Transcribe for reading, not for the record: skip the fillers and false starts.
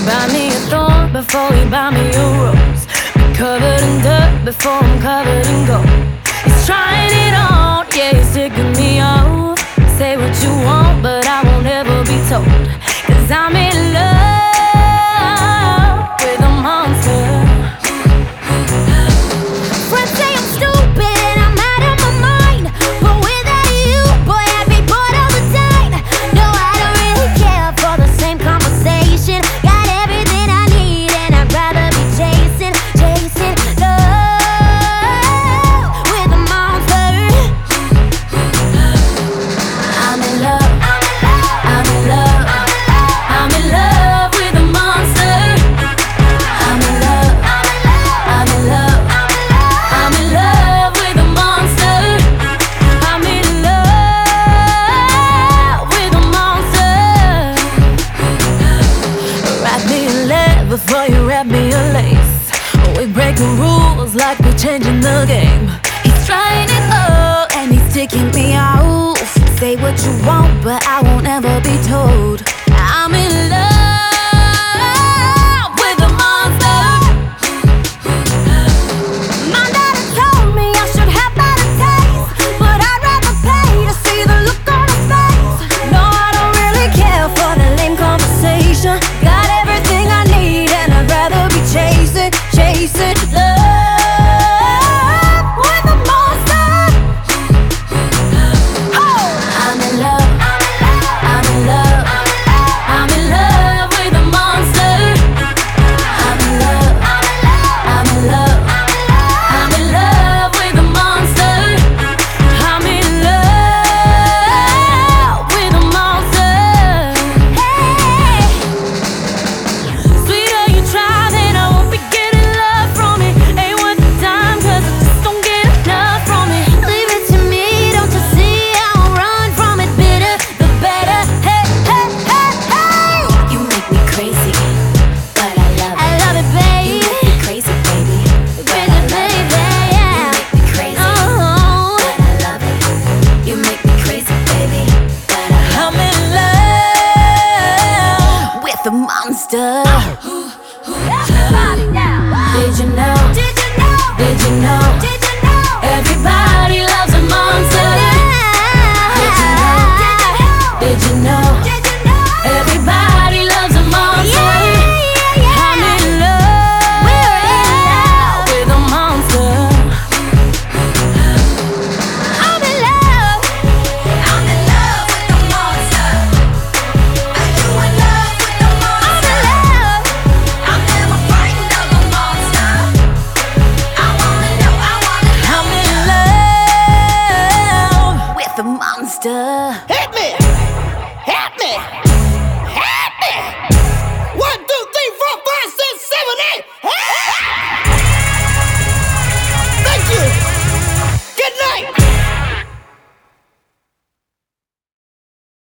Buy me a thorn before you buy me a rose. Be covered in dirt before I'm covered in gold. He's trying it on, yeah, he's ticking me off. Say what you want, but I won't ever be told. 'Cause I'm in love with a monster. Friends say I'm stupid and I'm out of my mind, but without you, boy, I'd be bored all the time. No, I don't really care for the same conversation. Got everything I need and I'd rather be chasing love with a monster. I'm in love, I'm in love, I'm in love with a monster. I'm in love, I'm in love, I'm in love with a monster. I'm in love with a monster. Wrap me in lead before you wrap me in lace. We breaking rules like we're changing the game. He's trying it all and he's ticking me off. Say what you want, but I won't ever be told. I'm in love with a monster. My daddy told me I should have better taste, but I'd rather pay to see the look on his face. No, I don't really care for the lame conversation. Got everything I need and I'd rather be chasing love with a monster. I'm in love, I'm in love, I'm in love with a monster. I'm in love, I'm in love, I'm in love with a monster. I'm in love with a monster. Hey, sweeter you try, then I won't be getting love from it. Ain't worth the time, 'cause I just don't get enough from it. Leave it to me, don't you see? I won't run from it. Bitter, the better. Hey, hey, hey, hey. You make me crazy, but I love it. I love it, baby. You make me crazy, baby, but I Crazy, love it. baby, yeah. You make me crazy, Oh, but I love it. You make me crazy, baby, but I love I'm in love with a monster. Everybody now. Did you know? Did you know? Did you know? Did you know? Everybody loves a monster. Did you know? Did you know? Did you know? Everybody loves a monster. I'm in love. We're in love with a monster. I'm in love. I'm in love with the monster. Are you in love with the monster? I'm in love. I'm never frightened of a monster. I wanna know, I wanna know. I'm in love with the monster. Hit me! Hit me! Hit me!